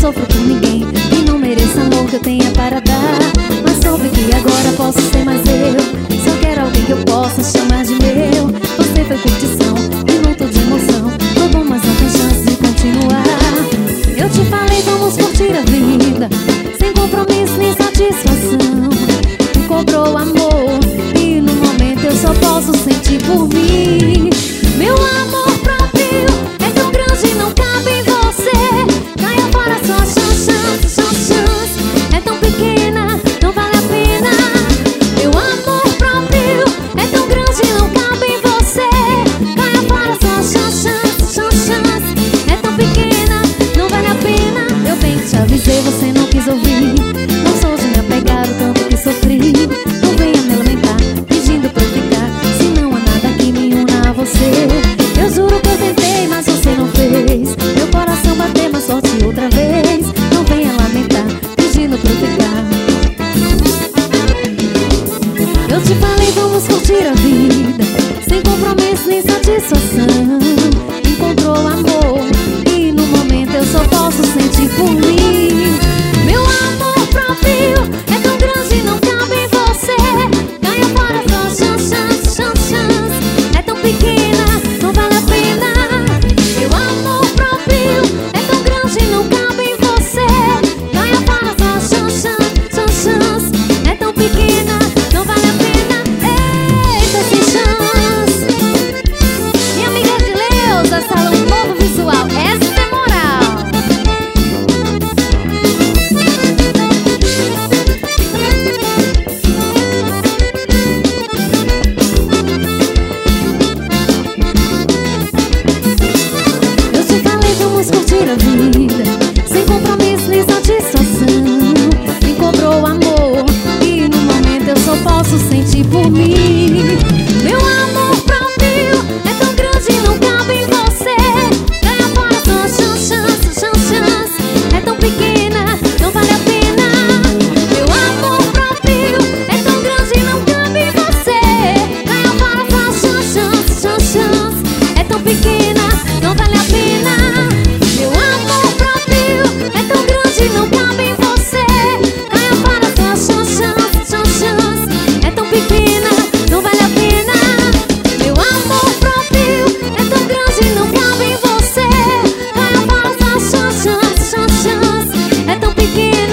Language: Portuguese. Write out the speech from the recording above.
sofro por ninguém e não mereço amor que eu tenha para dar. Mas soube que agora posso ser mais eu. Só quero alguém que eu possa chamar de meu. Você foi curtição e luto de emoção. Tô bom, mas não tem chance de continuar. Eu te falei, vamos curtir a vida, sem compromisso nem satisfação. Me cobrou amor e no momento eu só posso sentir por mim. Meu amor próprio é tão grande e não cabe em você. Caia fora sua chance, é tão pequena, não vale a pena. Meu amor próprio é tão grande e não cabe em você. Caia fora sua chance, é tão pequena, não vale a pena. Eu bem te avisei, você não quis ouvir. Não sou de me apegar o tanto que sofri. Não venha me lamentar, pedindo pra eu ficar, se não há nada que me una a você. Eu juro que eu tentei, mas você não fez. Meu coração bateu, mas sorte outra vez. Não venha lamentar, pedindo pra eu ficar. Eu te falei, vamos curtir a vida, sem compromisso nem satisfação. Encontrou amor e no momento eu só posso sentir por mim. Meu amor próprio é tão grande e não cabe em você. Caia fora sua chance, é tão pequena, não vale a pena. Meu amor próprio é tão grande e não cabe em você. Caia fora sua chance, é tão pequena, não vale a pena. Eita, sem chance. Minha amiga de Leusa, Salão Novo Visual, essa é moral. Eu te falei, vamos curtir a vida, sem compromisso nem satisfação. Me cobrou amor e no momento eu só posso sentir por mim. Meu amor próprio é tão grande e não cabe em você. Caia fora sua chance, é tão pequena, não vale a pena. Meu amor próprio é tão grande e não cabe em você. Caia fora sua chance, é tão pequena, não vale a pena. Meu amor próprio é tão grande e não cabe em você. Caia fora sua chance, é tão pequena, não vale a pena. Meu amor próprio é tão grande e não cabe em você. Caia fora sua chance, é tão pequena.